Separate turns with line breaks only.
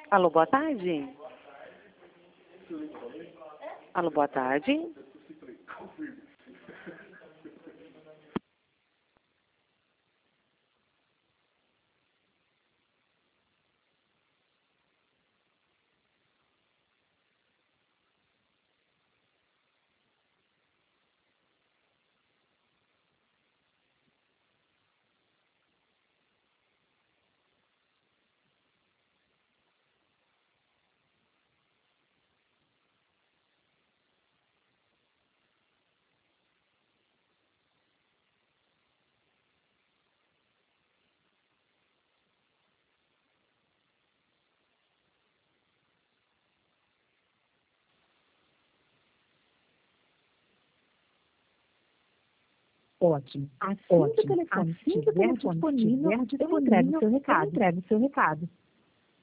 Alô, boa tarde. Alô, boa tarde.
Ótimo. Assim que o telefone estiver disponível, eu entrego o seu recado.